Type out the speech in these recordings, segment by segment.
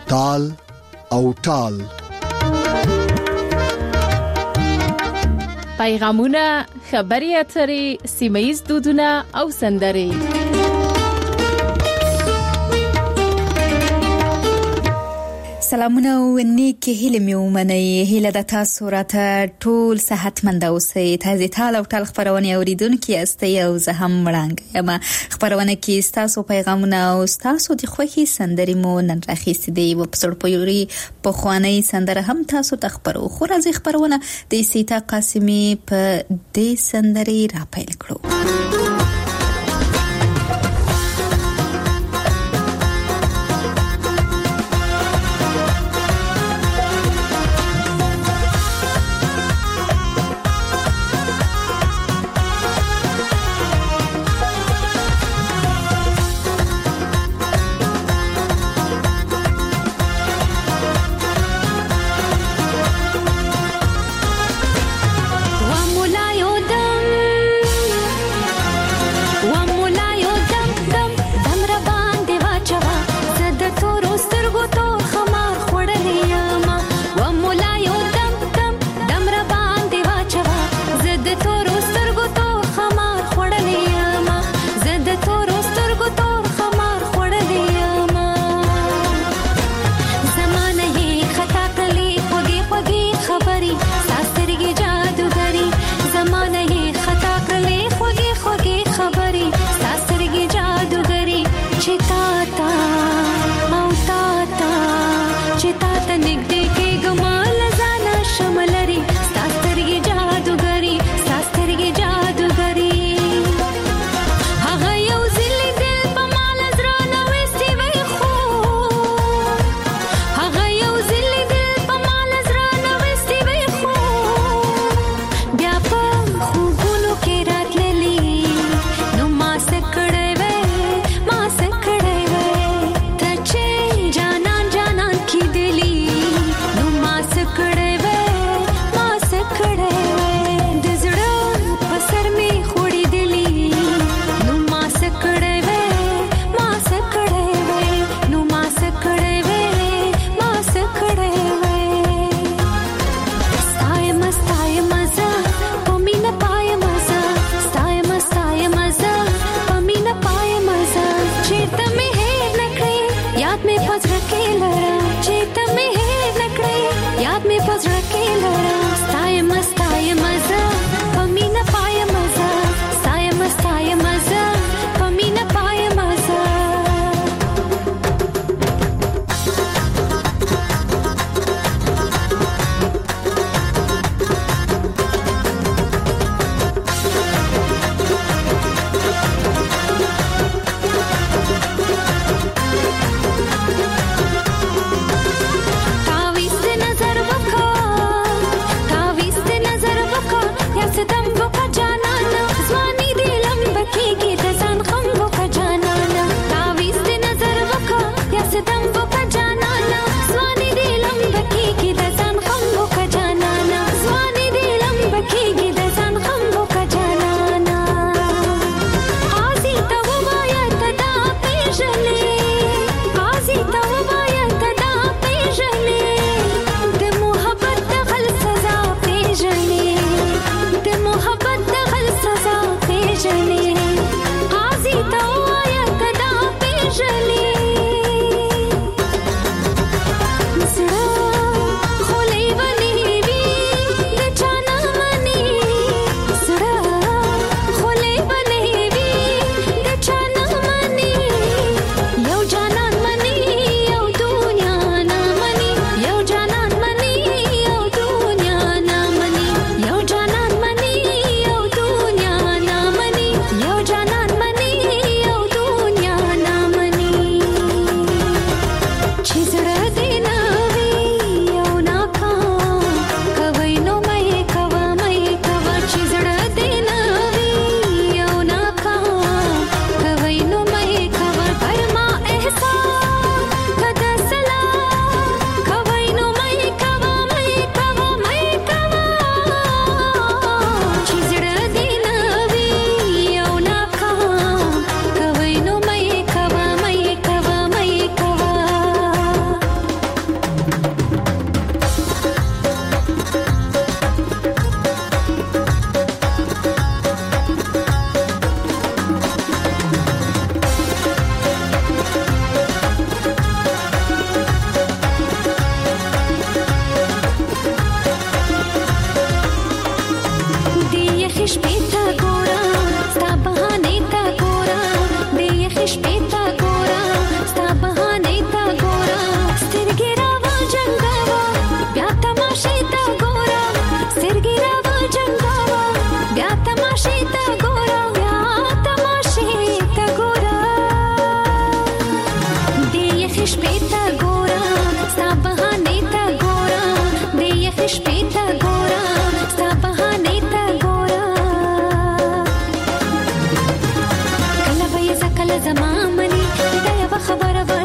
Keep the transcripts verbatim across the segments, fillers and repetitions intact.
تال او ټال. پیغامونه، خبري اترې، سیمه‌ییز دودونه او سندرې. سلامونه او نیکی هیله مې ومنئ. هیله د تاسو راته ټول صحتمند اوسئ. تاسو ټال او ټال خبرونه اوریدونکو یاستئ او زه هم وړاندې یم. خبرونه کې تاسو پیغامونه او تاسو د خوښي سندرې مو نن راخېستې دي. په پسړپوري په خواني سندره هم تاسو ته خبرو. خو راځي خبرونه د سیتا قاسمي په دې سندرې را پیل کړو. तावीज़ नजर वखा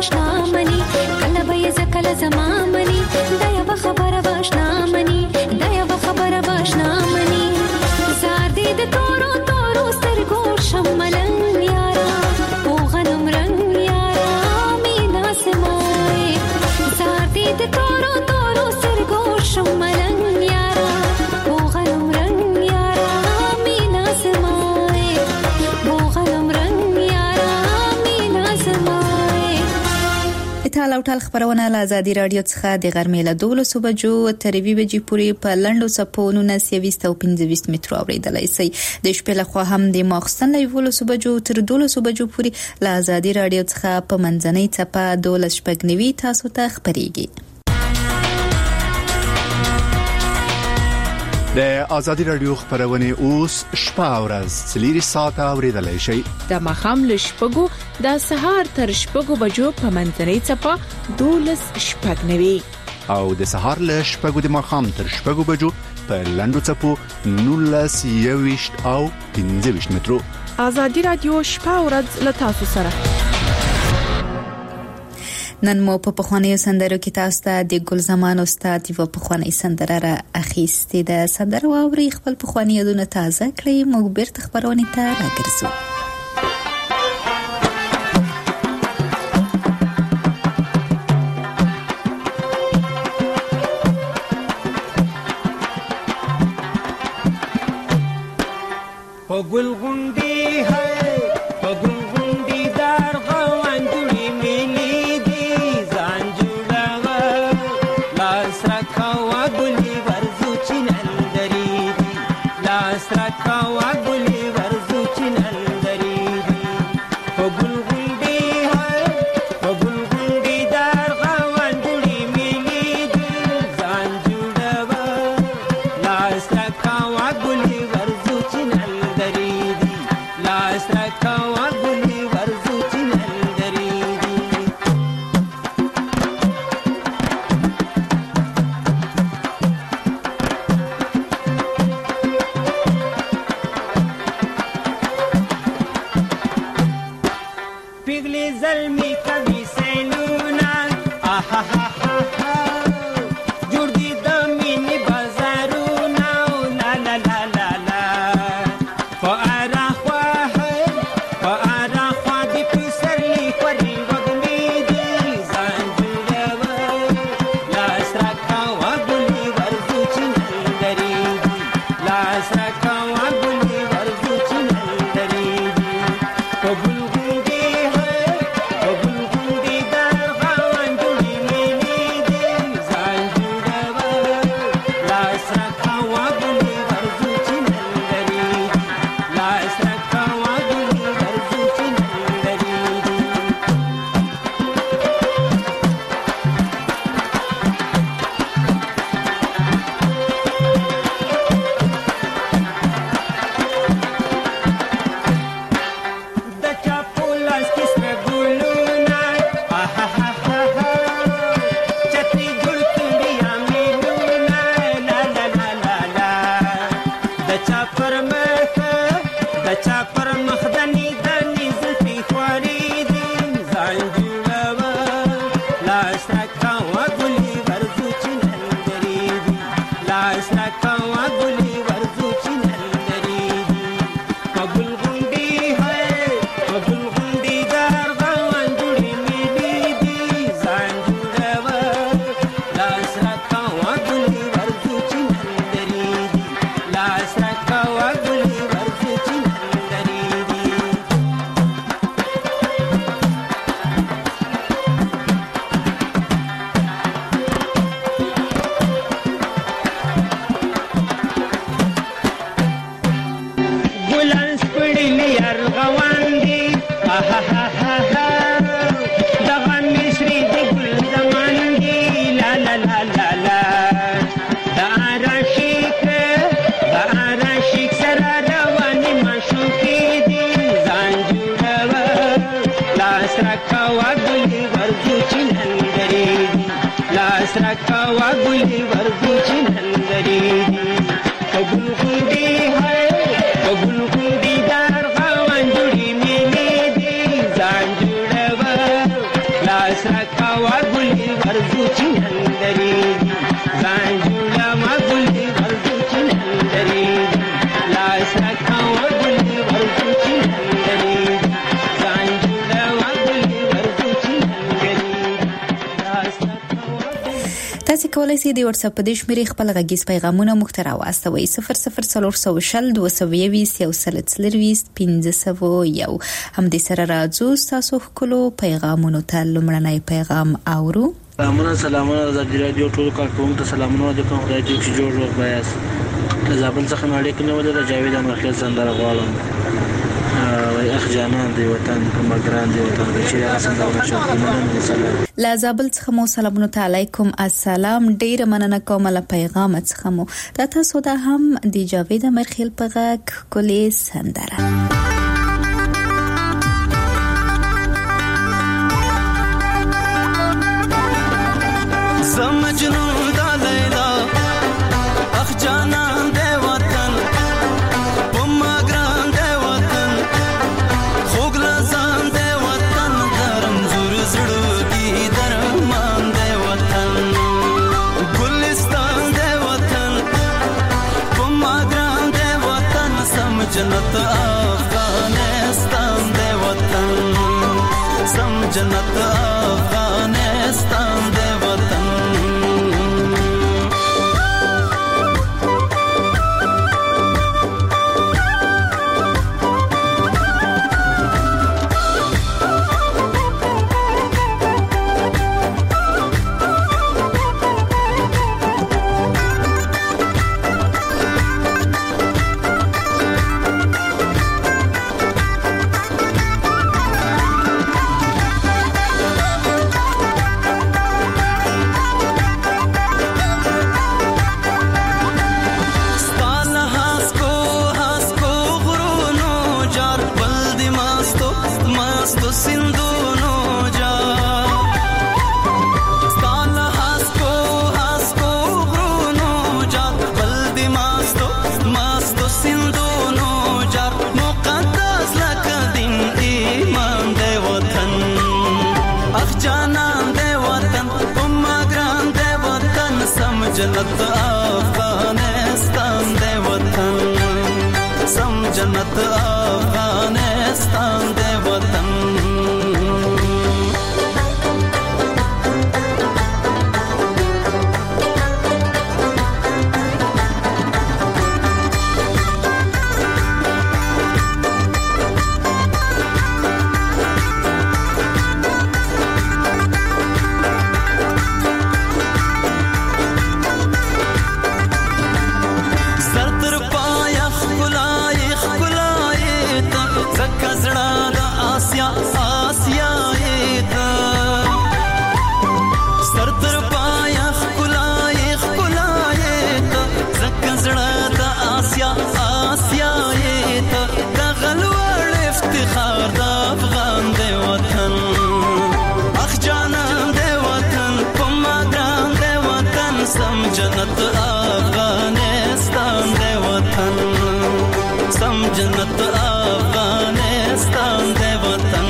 باشنا مني کله به ز کله زما مني دا یو خبره باشنا مني دا یو خبره باشنا مني زار دې د تورو تورو سترګو شملنګ یارا او غنم رنگ یارا مینا سمای زار دې د تورو تورو سترګو شملنګ یارا او غنم رنگ یارا مینا سمای او غنم رنگ یارا مینا سمای ټال او ټال خبرونه له ازادي رادیو څخه د غرمې له دولسو بجو تر یوې بجې پورې په لنډو څپو نولس یویشت او پنځه ویشت مترو اورېدلی شئ. د شپې لخوا هم د ماخستن له یولسو بجو تر دولسو بجو پورې له ازادي رادیو څخه په منځنۍ څپه دولس شپږ نوي تاسو ته خپرېږي. د ازادي رادیو خبرونه اوس شپه او ورځ څلور ساعته اوریدلای شئ. د مخام له شپږو د سهار تر شپږو بجو په منځنۍ څپه دولس شپږ نوي او د سهار له شپږو د مخام تر شپږو بجو په لنډو څپو نولس یویشت او پنځه ویشت مترو. ازادي رادیو شپه او ورځ له تاسو سره. نن مو په پخوانیو سندرو کې تاسو ته د ګل زمان استاد یو پخوانی سندره را اخیستې ده. سندره واوري خپل پخوانی یادونه تازه کړئ. موږ بیرته خبرونه ته راګرځو. په ګل غونډي ہے په ګل غونډي دار غوان جوړي ملي دي ځان جوړاوه لاس راکاوه ګلي ورزو چنندري دي لاس راکاوه ګلي ورزو چنندري دي په ګل غونډي ہے په ګل غونډي دار غوان جوړي ملي دي ځان جوړاوه لاس راکاوه ګلي ورزو چنندري لاس راکاوه ګلي ورزو چنندري دي پیغلی زلمی کبھی سینونا آها ها ها ها جوړ دي د مینې بازارونه لا لا لا لا لا فارا रखवा गुली वर्दी चिनंदरी कबुल गुंडी है कबुल गुंडी दार खावन जुड़ी मिली दी जान जुड़वा लास رکوا ګلي ورزو چندري ځان جوړه ما ګلي ورزو چندري لاس رکوا ګلي ورزو چندري ځان جوړه ما ګلي ورزو چندري لاس تاسو کولای شئ د واتس اپ په دې شمیرې خپل غږیز پیغامونه مخ ته راوستوئ صفر صفر څلور سوه شل دوه سوه یویشت یو سل څلرویشت پنځه سوه یو. همدې سره راځو ستاسو ښکلو پیغامونو ته. لومړنی پیغام اورو. سلامونه سلامونه د رادیو ټول کارکونکو ته سلامونه د کوم خدای دې چې جوړ جوړ بیاس د زابل څخه نړۍ کې نو د جاوید امرخیل سندره غواړم وای اخ جانان دی وطن کوم ګران دی وطن چې رسم دا نشو لا زابل څخه مو سلامونه علیکم السلام. ډیر مننه کوم له پیغام څخه مو دا تاسو د هم د جاوید امرخیل په غږ کولې سندره. مجنون دا لیلا اخ جانان دے وطن پما گران دے وطن خوگ لزان دے وطن درم زور زڑو کی درمان دے وطن گلستان دے وطن پما گران دے وطن سم جنت افغانستان دے وطن سم جنت افغانستان دے وطن جنت افغانستان دے وطن سم جنت افغانستان دے وطن جنت افغانستان دے وطن سم جنت افغانستان دے وطن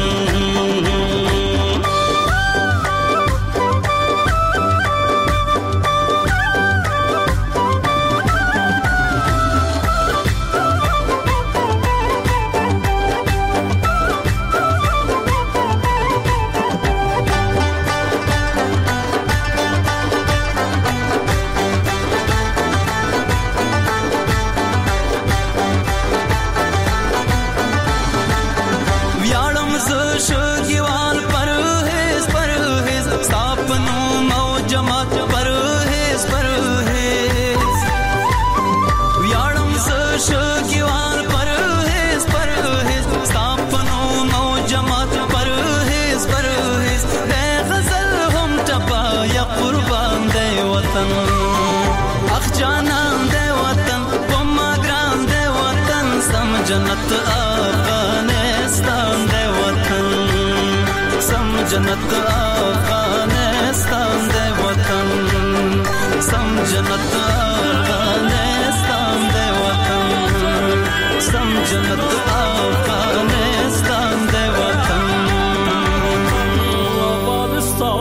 اخ جانان دے وطن پما گران دے وطن سم جنت افغانستان دے وطن سم جنت افغانستان دے وطن سم جنت افغانستان دے وطن سم جنت افغانستان دے وطن افغانستان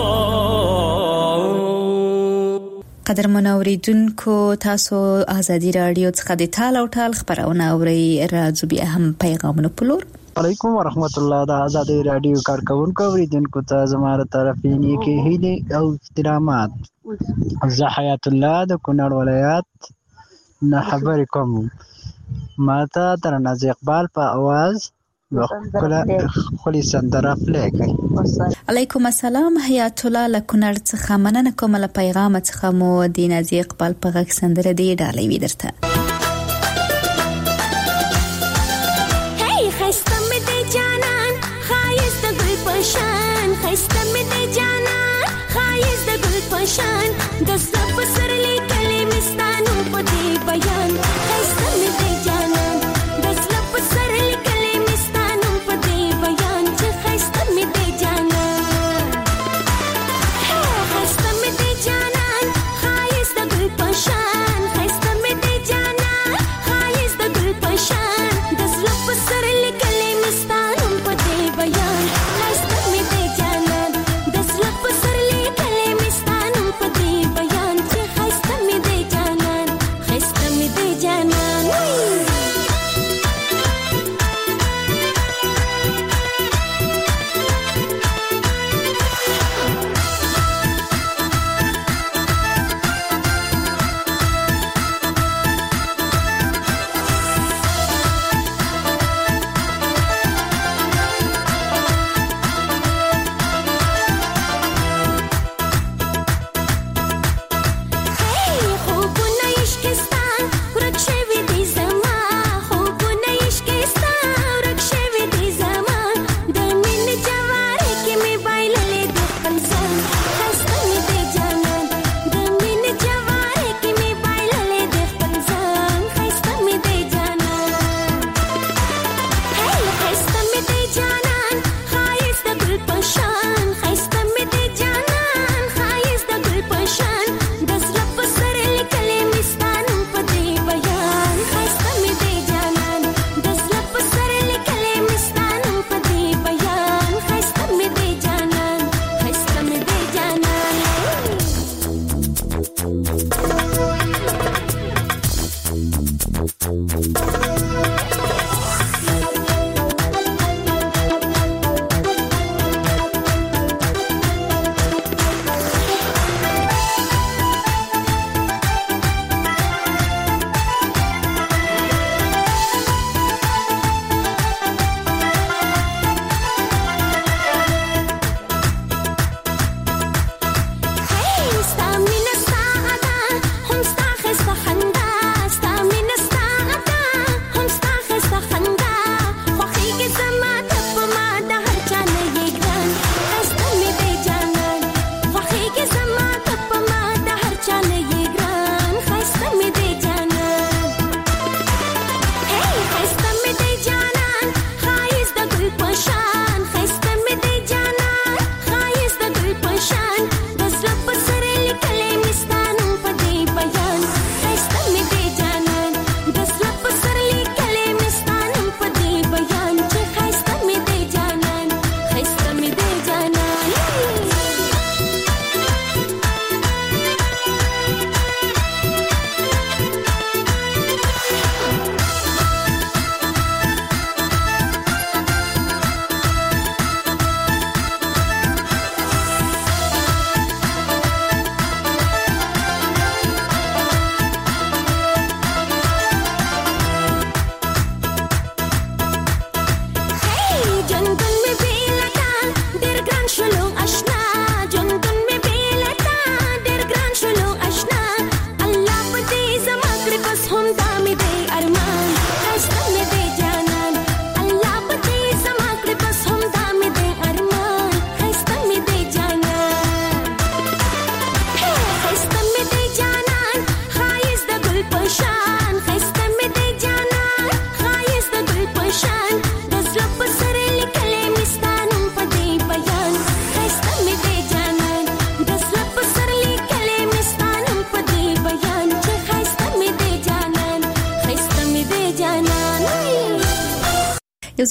قدرمن اوریدونکو تاسو ازادي رادیو څخه د ټال او ټال خبرونه اوري راځو بیا هم پیغامونه پلور علیکم ورحمت الله د ازادي رادیو کارکونکو اوریدونکو ته زموږ طرفین کې هیله او احترامات. زه حیات الله د کونړ ولایت نه خبرې کوم. ماته ترناز اقبال په आवाज وکړه خولي سندره پلی کړئ. علیکم السلام حیات الله لکونړ څخه مننه کوم له پیغام څخه مو د نازي اقبال په غږ سندره دی ډالۍ وی درته. خسته مې د جانان خایست ګل پشان خسته مې د جانان خایست ګل پشان د سب سر لیکلې مستانو په دې بیان خسته مې د جانان د سب سر لیکلې مستانو په دې بیان چې خسته مې د جانان خسته مې د جانان خایست ګل پشان خسته مې د جانان خایست ګل پشان د سب سر بیان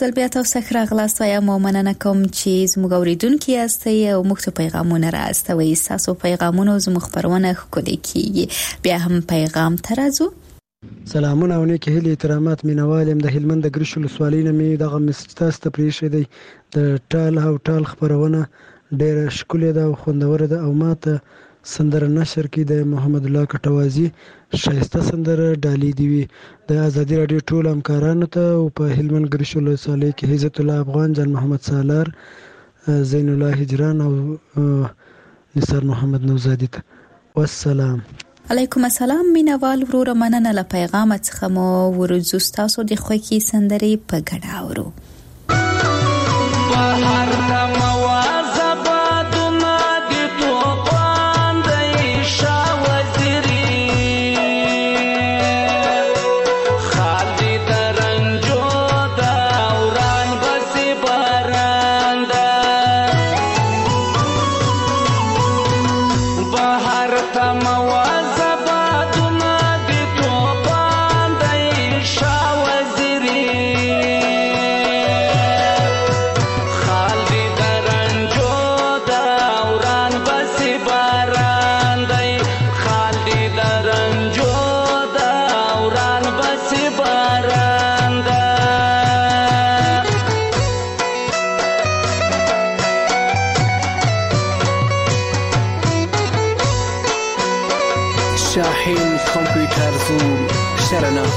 ځل بیا تاسو ښه راغلاست. وایم مننه کوم چې زموږ اوریدونکي یاستئ او موږ ته پیغامونه راستوي. تاسو پیغامونه زموږ خبرونه ښکلي کیږي. بیا هم پیغام ته راځو. سلامونه او نیک هیلې احترامات مینوال یم. د هلمند د ګرشو ولسوالۍ نه مې دغه مسج تاسو ته پرېښی دی. د ټال او ټال خپرونه ډېره ښکلې ده او خوندوره ده او ما ته سندره نشر کې د محمد الله کټوازي ښایسته سندره ډالۍ دی وي. د ازادي راډیو ټول همکارانو ته او په هلمند ګرشو ولسوالۍ کې عزت الله افغان، جان محمد سالار، زین الله هجران او نثار محمد نوزادي ته والسلام. علیکم السلام مینوال ورور، مننه له پیغام څخه مو ورځو. تاسو د خوږی سندرې په ګډه اورو. بهر د موازباتونه د توپان دی شاه وزیري، خالدي د رنجو د اوران بسې باران ده. بهر د موازباتونه د توپان دی شاه وزیري، شاحن کامپیوتر زون شرناف.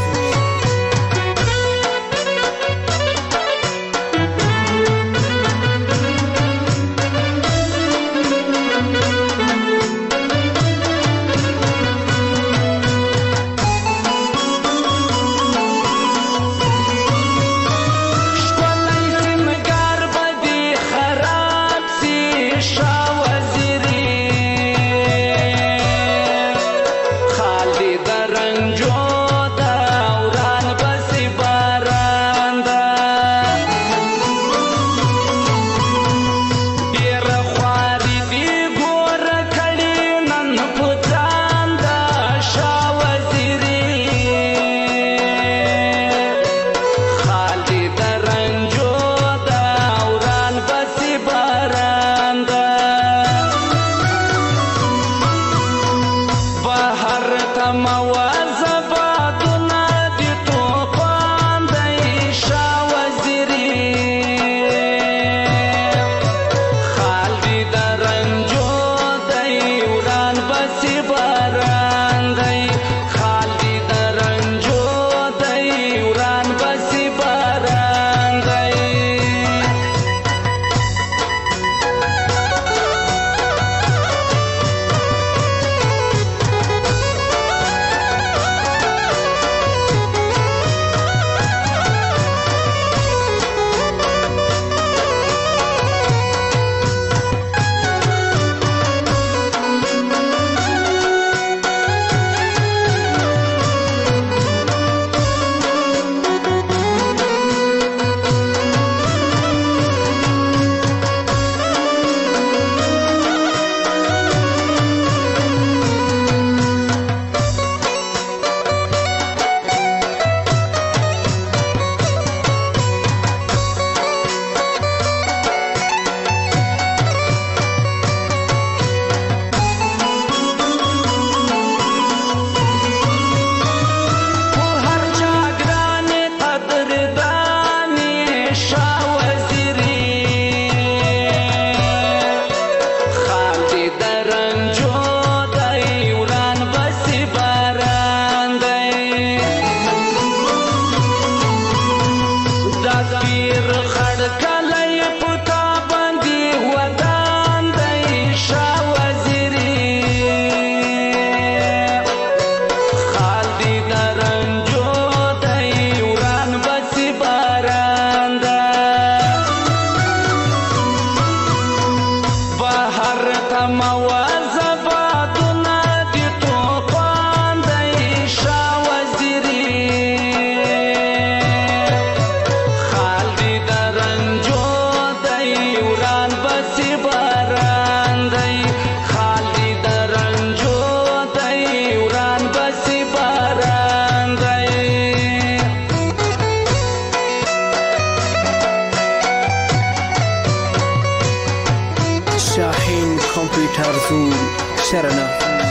کمپیوټر زون شرنه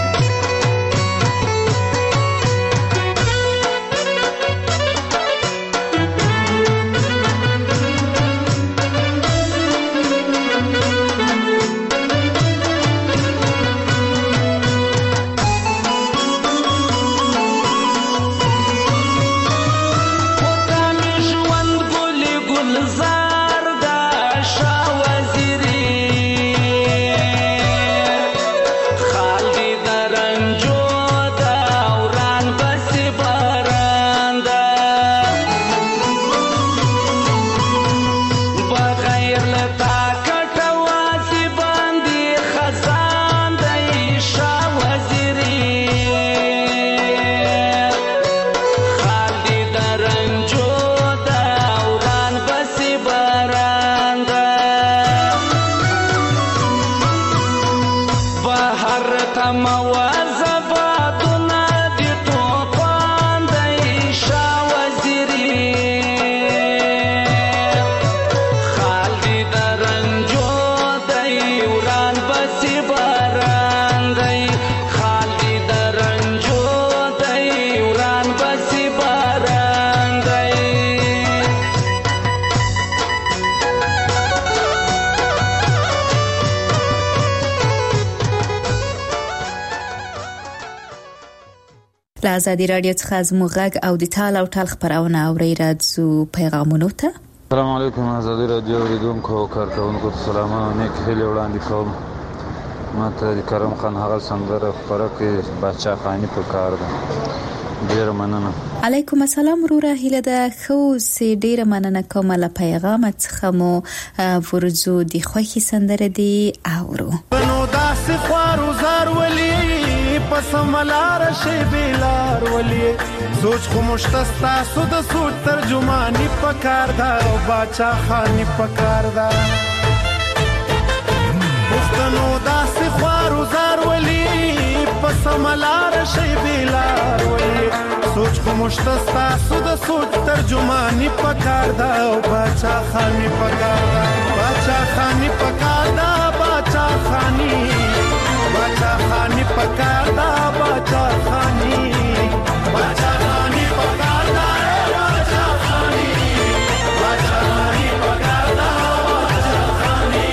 له ازادي رادیو څخه زموږ غږ او د ټال او ټال خبرونه اورئ. راځو پیغامونو ته. السلام علیکم ازادي رادیو اوریدونکو او کارکونکو ته سلامونه او نیک هیلې وړاندې کوم. ما ته د کرم خان هغه سندره خپره کړې باچا خاني په کار ده. ډېره مننه. علیکم السلام وروره هیله ده خو سي ډېره مننه کوم له پیغام څخه مو ورځو د خوښي سندره دی اورو. نو داسې خوارو زار ولي پس ملار شي بلار ولي سوچ خو مشتستا سود سود ترجمانی پکار دا او باچا خانی پکار دا پښتنو داسې خوارو زار ولي پس ملار شي بلار ولي سوچ خو مشتستا سود سود ترجمانی پکار دا او باچا خانی پکار دا باچا خانی پکار دا باچا خانی باچا خانی پکار دا باچا خانی باچا خانی پکار دا باچا خانی باچا خانی پکار دا باچا خانی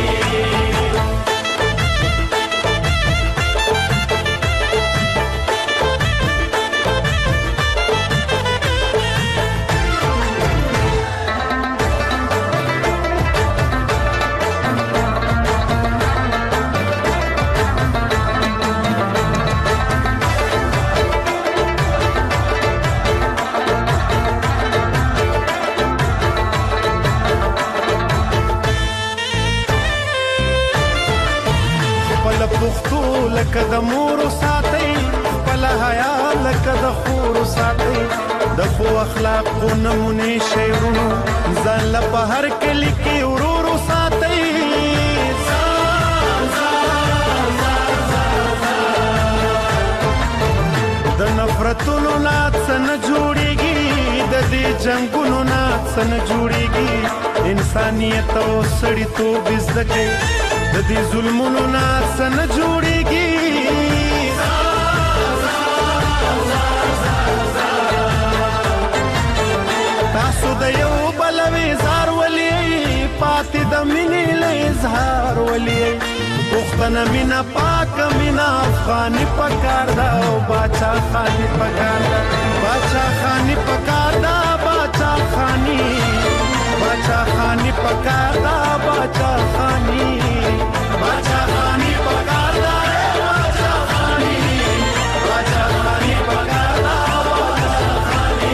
لکه د مور ساتي خپل حیا لکه د خور ساتي د خو اخلاق کو نمونه شیرونو ځان له بهر کلی کې ورور ساتي د نفرتونو ناڅ نه جوړيږي د دې جنگونو ناڅ نه جوړيږي انسانيت او سړیتوب زده د دې ظلمونو ناڅ نه جوړيږي تاسو د یو بل وزار ولي پاتې د مینې له اظهار ولي پښتنه مینا پاک مینا افغاني پکار دا او باچا خاني پکار دا باچا خاني پکار دا باچا خاني باچا خاني پکار دا باچا خاني باچا خاني پکار دا باچا خاني باچا خاني پکار دا باچا خاني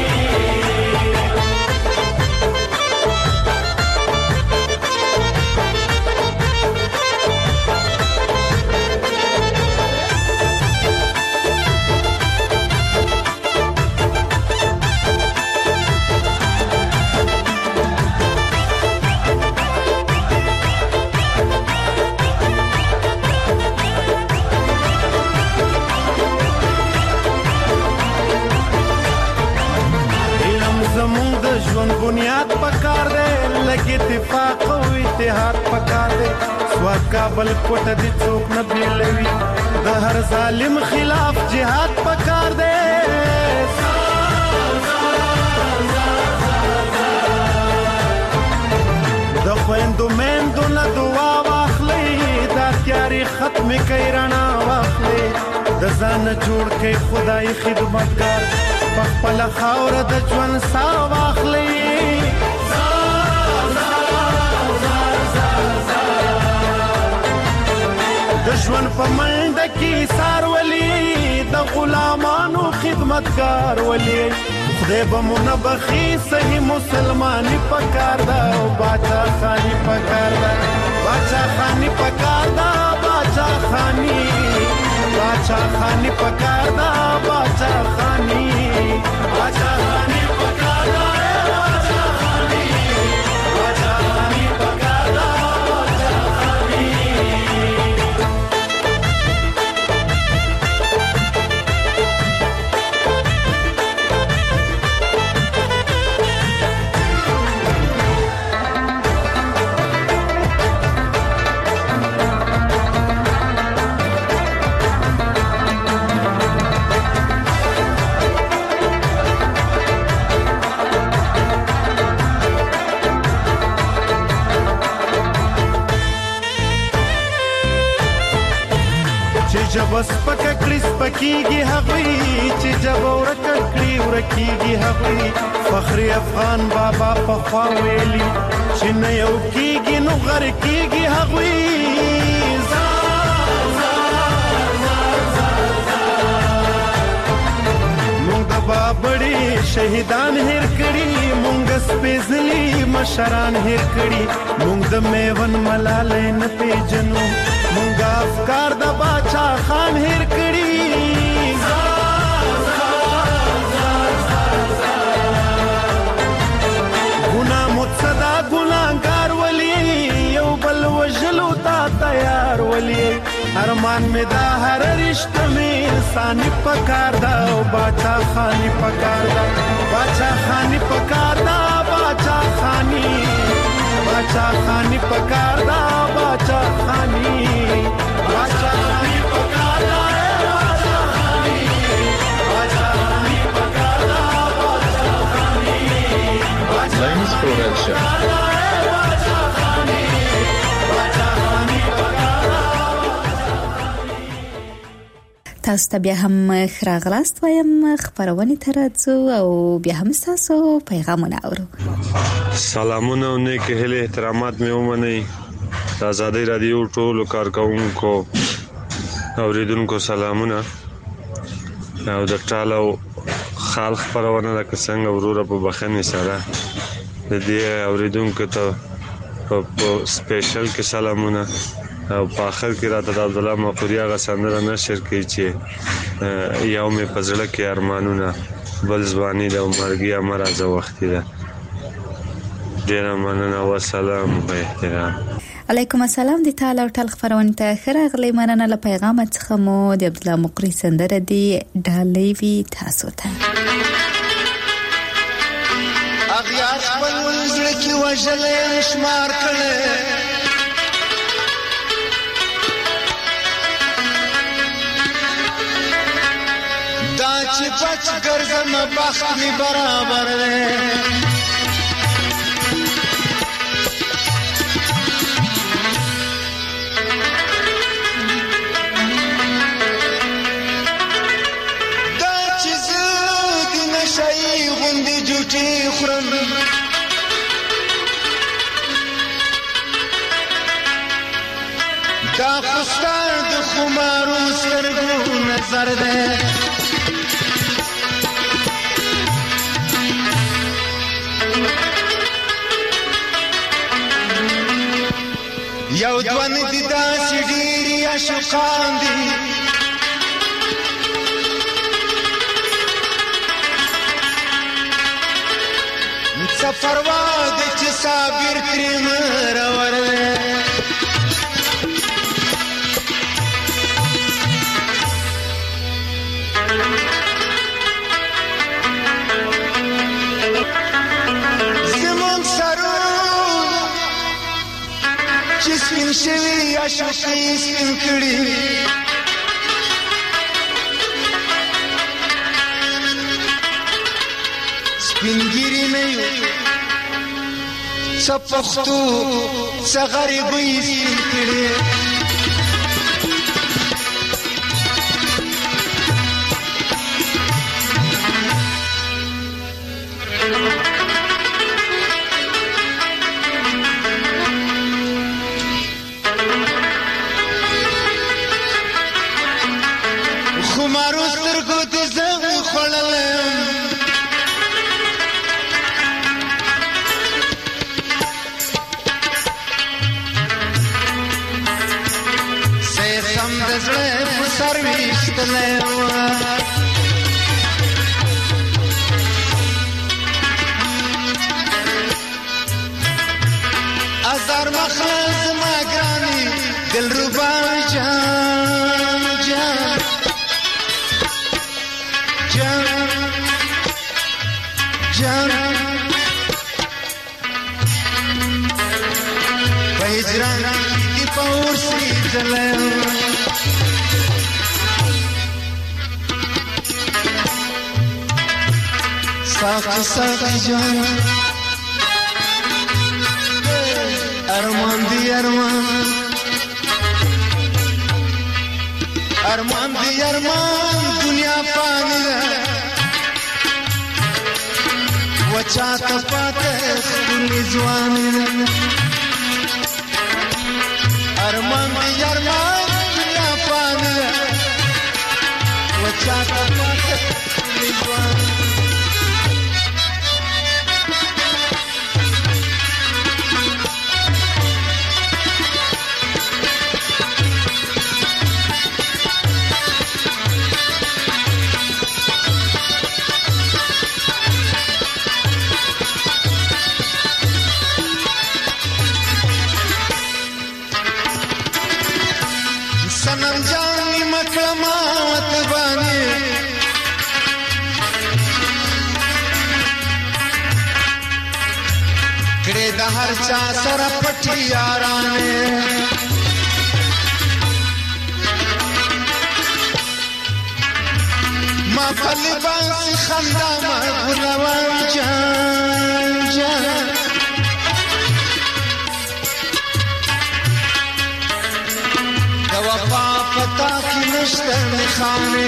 بنیاد پکار دے لگے اتفاق او اتحاد پکار دے صوبه کابل کوټه دې څوک نه بیلوي د هر ظالم خلاف جهاد پکار دی د خویندو میندو نه دعا واخلئ دا تیارې ختمې کوي رڼا واخلئ د ځان جوړ کوي خدای خدمتګار په خپله خاوره د ژوند ساه واخلئ د ژوند په منډه کې سار ولي د غلامانو خدمتګار ولي خدای به مو نه بخي صحیح مسلماني پکار ده او باچا خاني پکار ده باچا خاني پکار ده باچا خاني باچا خاني پکار ده باچا خاني باچا خاني پکار ده باچا خاني باچا خاني پکار ده باچا خاني جب سپکه کړي سپکیږي هغوی چې جب ورکه کړي ورکیږي هغوی فخر افغان بابا پخوا ویلي چې نه یو کیږي نو غر کیږي هغوی مونږ د بابړي شهیدان هیر کړي مونږ سپېڅلي مشران هیر کړي مونږ د میون ملالۍ نه پیژنو مونږ افکار د باچا خان هیر کړي ګناه متصدا ګناهګار ولي یو بل وژلو ته تیار ولي ارمان می دا هر رشته می انساني پکار دا او باچا خاني پکار دا باچا خاني پکار دا باچا خاني باچا خاني پکار دا باچا خاني باچا خاني پکار دا باچا خاني باچا خاني پکار دا باچا خاني Lines Production تاسو ته بیا هم خراغلاست وایم خبرونه ترځو او بیا هم تاسو پیغامونه اورو سلامونه او نیک هله احترامات مې ومنئ د آزادۍ رادیو ټولو کارکونکو اوریدونکو سلامونه او د ټالو خال خبرونه د څنګه وروره په بخښنې سره د دې اوریدونکو ته په سپیشل کې سلامونه او په اخر کې راته د عبد الله مقوریا غسندره نشر کوي چې یو مې پزړه کې ارمانونه بل ځواني د مرګي امرازه وخت ده ډیر مننه او سلام او احترام علیکم السلام د تعالی او ټل خبرونه ته خراغلی مننه له پیغام څخه مو د عبد الله مقری سندره دی ډالۍ وی تاسو ته اغیار خپل زړه کې وژلې شمار کړي دا چې پچ ګرځم بخت می برابر دی دا چې زه د نشئی غوندې جوټې خورم دا خستا د خمارو سترګو نظر دی یو دوان دی داسې ډېرې عاشقان دي څه پروا ده چې صابر ترې مرور دی زمونږ سرونه چې سپین شوي عشقي سپین کړي سپینګيري نه یو څه پښتو څه غریبۍ سپین کړي خمارو سترګو دې زغ خوړلم سم د زړه په سر ویشتلی وه ازار مخه زما ګرانې دلربا جان جان جان جان په هجران دی په ورسې ځلی ساقی ساقی جان ارمان دی ارمان ارمان دی ارمان دنیا پانی ده وچا تپاته سپنی ځواني ده ارمان دی ارمان دنیا پانی ده وچا تپاته سپنی ځواني सनम जानी मकलमात बानी कड़े द हर चा सर पठी याराने मा फली बांसी खंदा मा गुलवान जान जान वफा पता की नश्तर खाने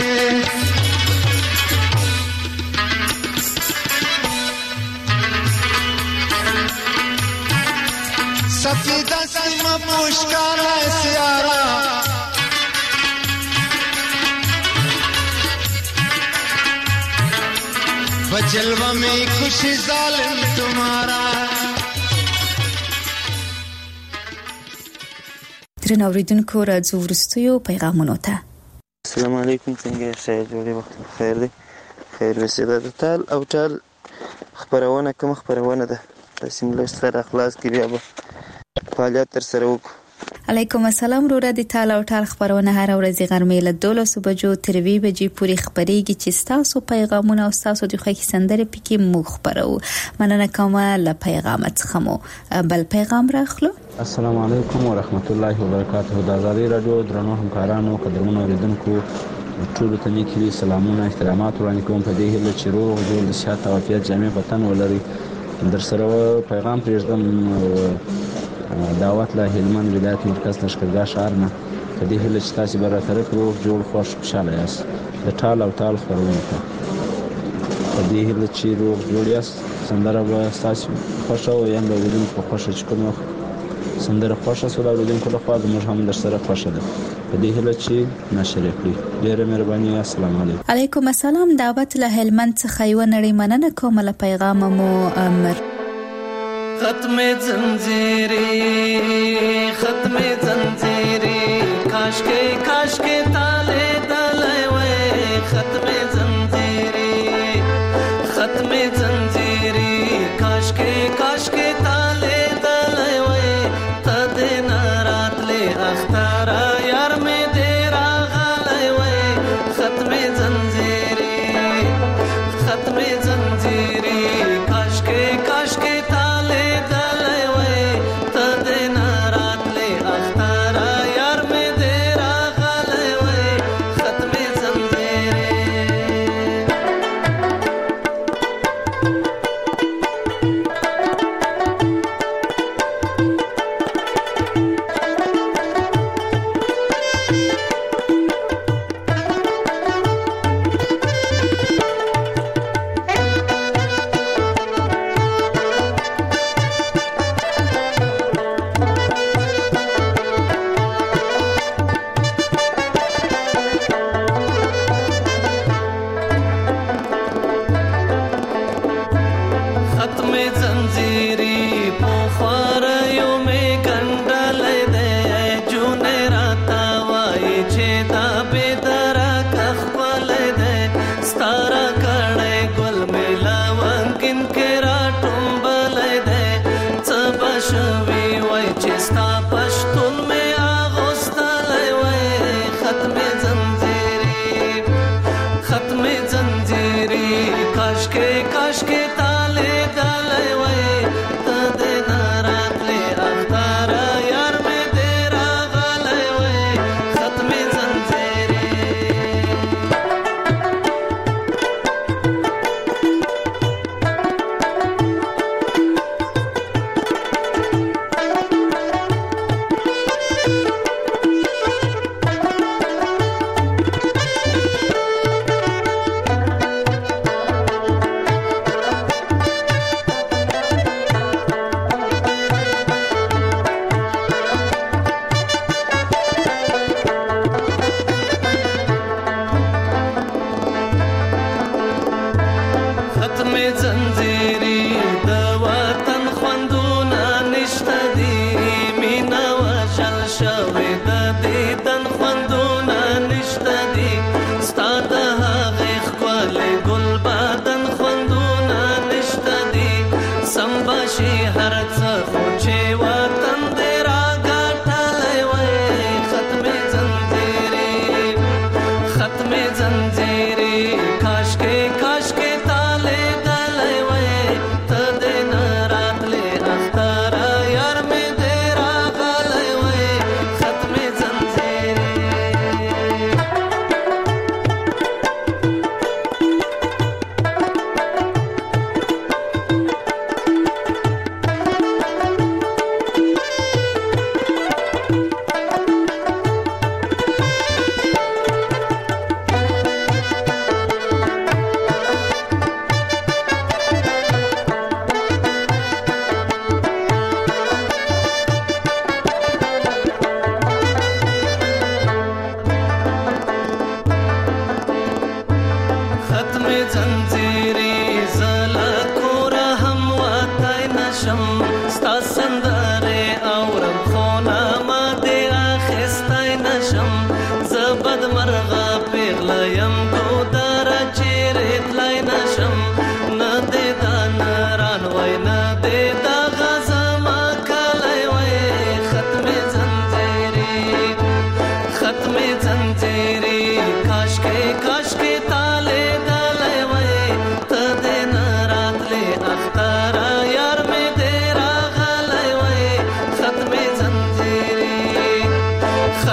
सफीदा सीमा पुष्कारा सियारा बजलवा में खुशी जालिम तुम्हारा درنو اوریدونکو راځو وروستیو پیغامونو ته. السلام علیکم، څنګه یې؟ جوړې وخت بخیر دی. خیر وسیله د ټال او ټال خپرونه کوم خپرونه ده تاسو موږ سره اخلاص کې بیا به فعالیت تر سره وکړو. علیکم السلام. وروره د ټال او ټال خپرونه هر ورځ غرمې له دولسو بجو تر وی بجې پورې خبرېږي چې تاسو پیغامونه او تاسو د خوښي سندره پکې مو خبرو. مننه کوم له پیغام څخه مو بل پیغام راخلو. السلام علیکم ورحمت الله وبرکاته. د آزادۍ رادیو درنو همکارانو قدرمنو اوریدونکو ټولو ته نیکی سلامونه احترامات وړاندې کوم په دې هیله چې روغ جوړ د صحت او عافیت جامع وطن ولري. در سره پیغام پرېږدم دعوت له هلمند ولایت مرکز لښکرګاه ښار نه په دې هیله چې تاسو به راطرف روغ جوړ خوښ خوشحاله یاست. د ټال او ټال خپرونه ته په دې هیله چې روغ جوړ یاست. سندره به ستاسو خوښه او یم به اوریدونکو خوښه چې کوم سندره خوښه سوله اوریدونکو لخوا زموږ هم در سره خوښه ده په دې هیله چې نشر کړئ. ډېره مهرباني. السلام علیکم. علیکم السلام. دعوت له هلمند څخه یو نړۍ مننه کوم له پیغام مو امر ختم زنجیری ختم زنجیری کاش کے کاش کے تالے تالے وے ختم زنجیری ختم زنجیری کاش کے کاش کے تالے تالے وے تد نارات لے اختارا یار میں تیرا غالے وے ختم زنجیری ختم زنجیری کاش کے کاش کے تالے تالے وے تد نارات لے اختارا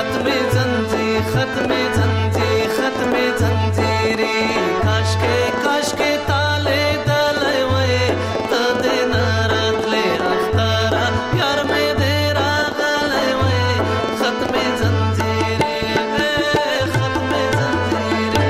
ختم زنجیر ختم زنجیر ختم زنجیری کاش کے کاش کے تالے دلے وے تدے نارتلے اختارا یار میں دے راغلے وے ختم زنجیری ختم زنجیری.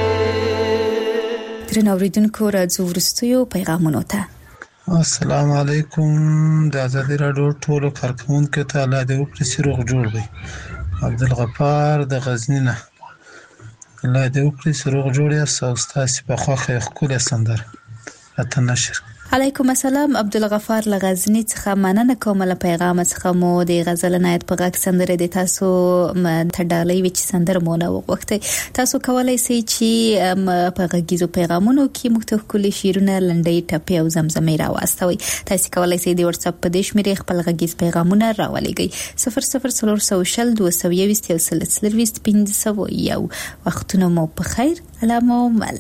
درنو اوریدونکو راځو وروستیو پیغامونو ته. السلام علیکم. د ازادي راډیو ټولو کارکونکو ته الله دې وکړي چې روغ جوړ وي. عبدالغفار د غزني نه. الله دې وکړي چې روغ جوړ یاست او ستاسو په خوښه ښکلې سندره راته نشر. علیکم السلام. عبدالغفار له غزني څخه مننه کوم له پیغام څخه مو د غزل نایت په غږ سندره د تاسو تډالۍ وچ سندره مو نه وغوښتي. تاسو کولای شئ چې په غږیزو پیغامونو کې مختلف کلی شیرونه لنډۍ ټپې او زمزمې راوستوي. تاسو کولای شئ د واتس اپ په دې شمیرې خپل غږیز پیغامونه راولېږئ. صفر صفر څلور سوه شل دوه سوه یو یو سل پنځه سوه یو. وختونه مو په خیر. علامه مل.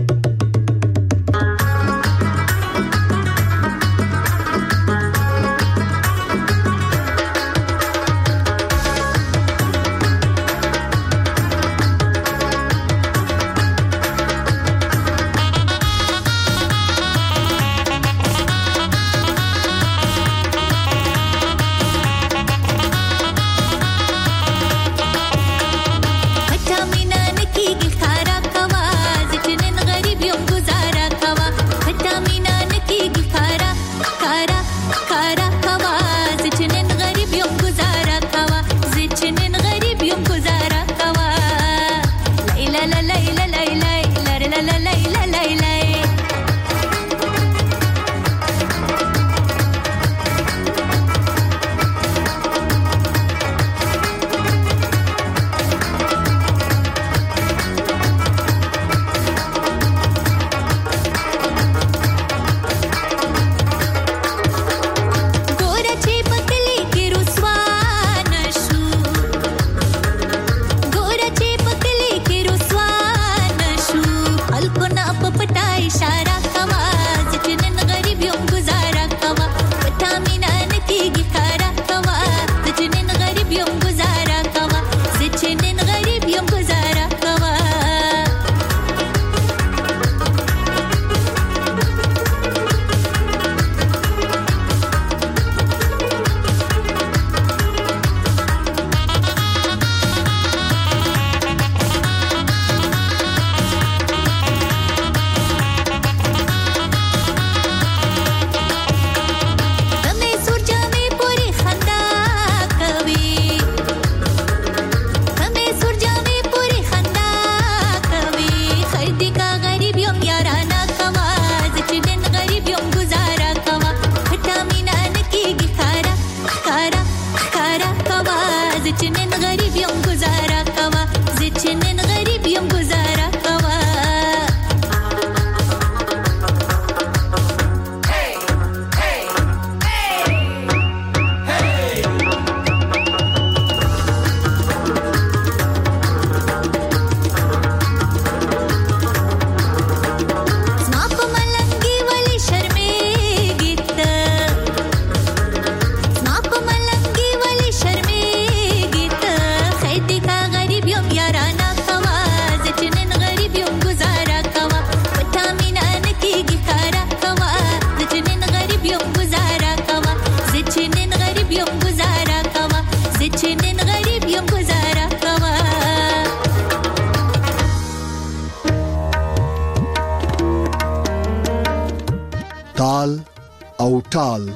تال او ټال.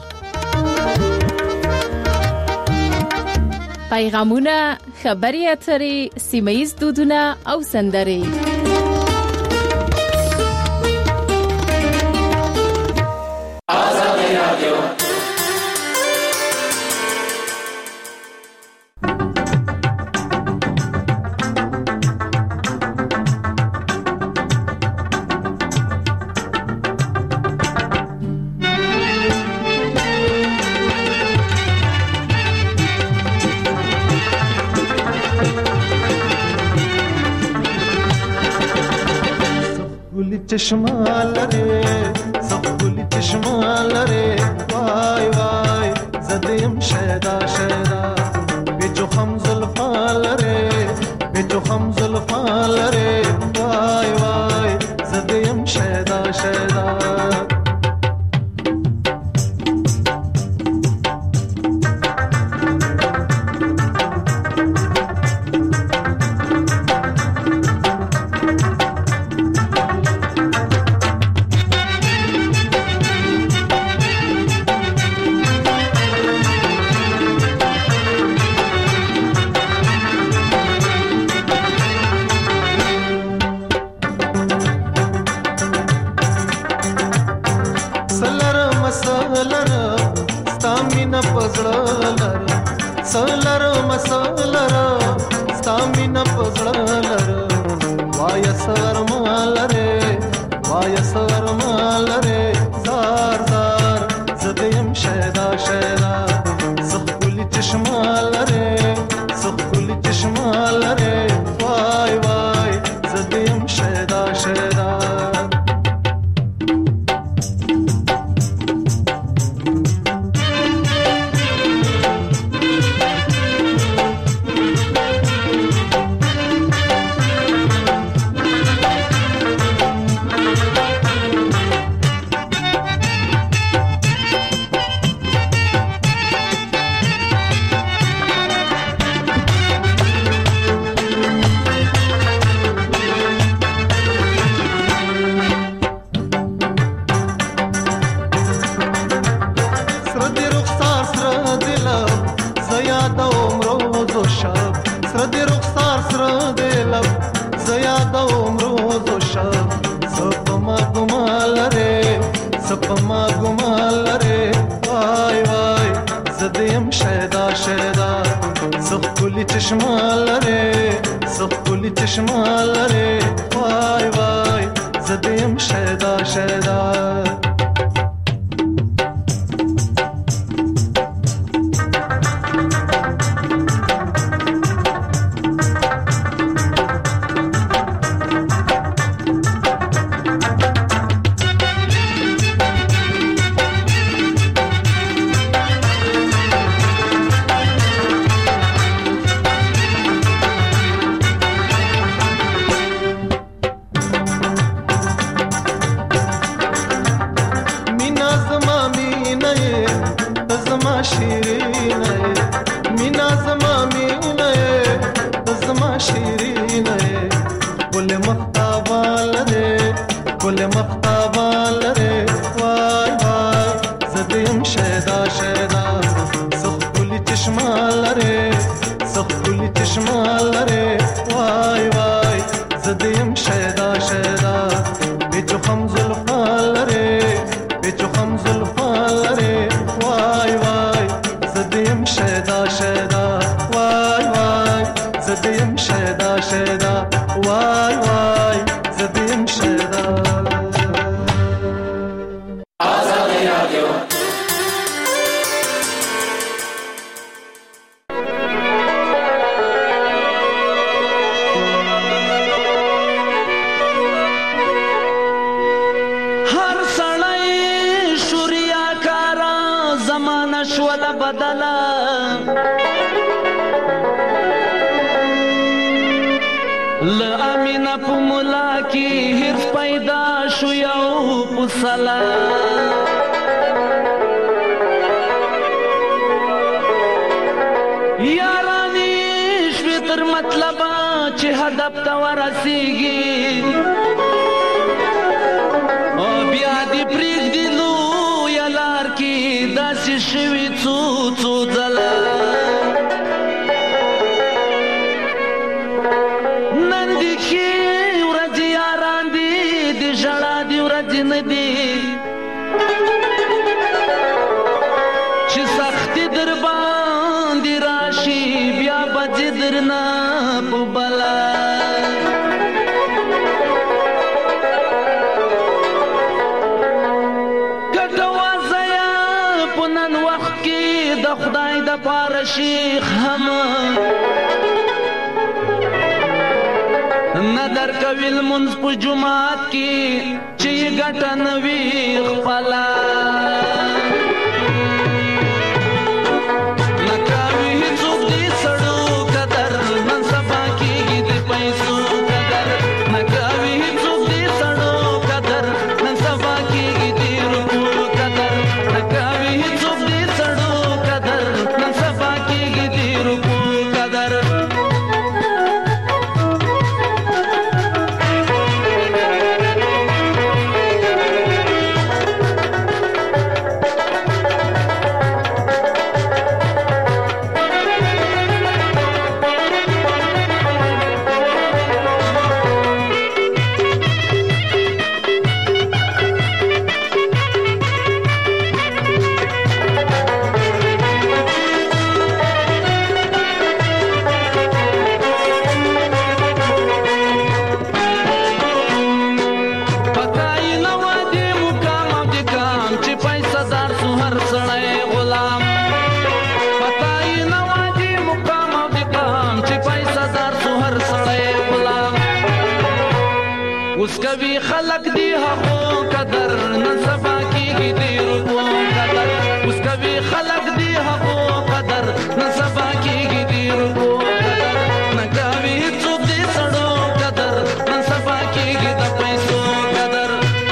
پیغامونه، خبري اترې، سیمه‌ییز دودونه او سندرې. آزادي رادیو. چشما لره سبولی چشما لره وای وای زدیم شیدا شیدا بیچو خم زلفا خم زلفان لري وای وای زدیم شیدا شیدا ندر کوي المنز په جمعات کې چې ګټه نوي خپلا نکاوي هیڅوک دې سړو قدر نن سبا کېږي د اوس کوي خلق دی حقو قدر نن سبا کیږي دی رکو قدر اوس کوي خلق دی حقو قدر نن سبا کیږي دی رکو قدر نه کوي څوک دی سړو قدر نن سبا کیږي د پیسو قدر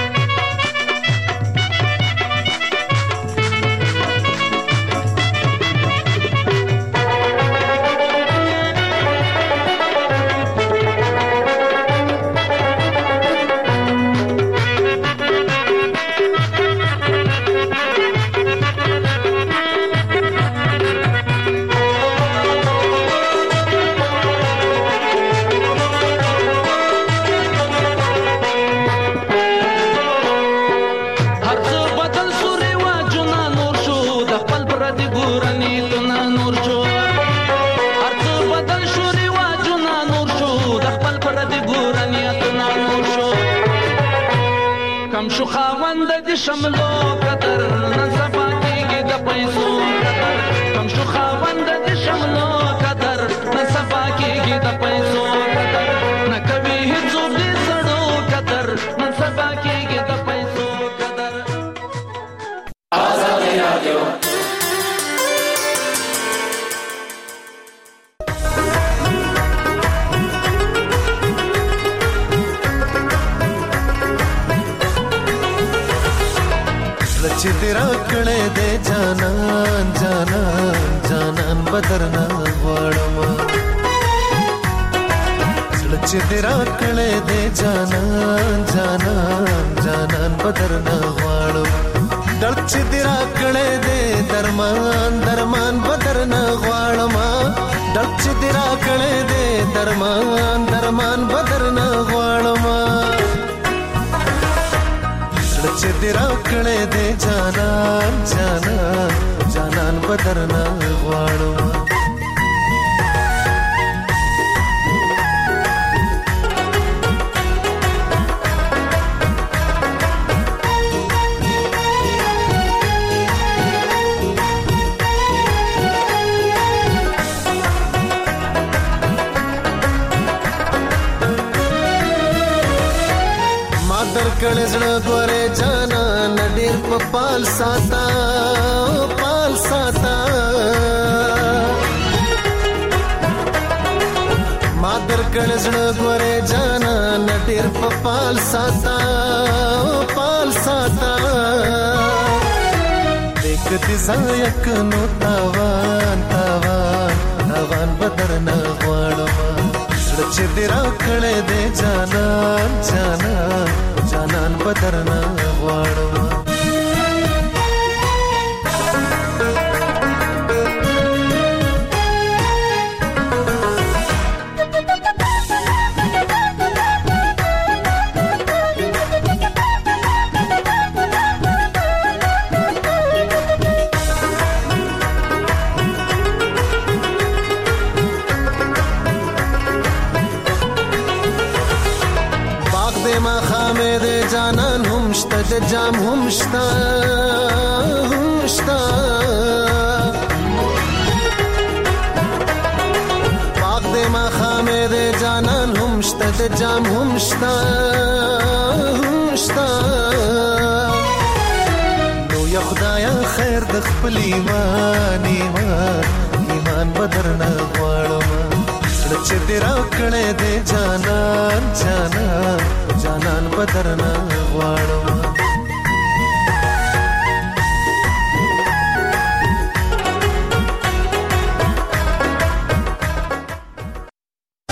شو خاوند د شملو قدر نن سبا کیږي د پیسو قدر کم شو خاوند د شملو قدر نن سبا کیږي د پیسو قدر نه کوي هیڅوک دې سړو قدر نن سبا کیږي د پیسو قدر آزاد رادیو چې تیرا کړه دې جانان جانان جانان بدرنا غواړم چې تیرا کړه دې جانان جانان جانان بدرنا غواړم دل چې تیرا کړه دې درمان درمان بدرنا غواړم دل چې تیرا کړه دې درمان درمان بدرنا غواړم چې تیرا کړه دې جانان جانان جانان بدرنا غواړم کړه زړه غوړې جانا نډیر په پال ساتا پال ساتا ما در کړه زړه غوړې جانا نډیر په پال ساتا پال ساتا دیک دې زایک نو تاوان تاوان تاوان بدرنا غواړم چې دې را کړه دې جانان جانان جانان بدرنا غواړم جانان هم شته د جام هم شته هم شته پاک دې ما خامې دې جانان هم شته د جام هم شته هم شته نو یا خدایا خیر د خپل ایمان ایمان ایمان بدرنا غواړم چې دې را کړې دې جانان جانان جانان بدرنا غواړم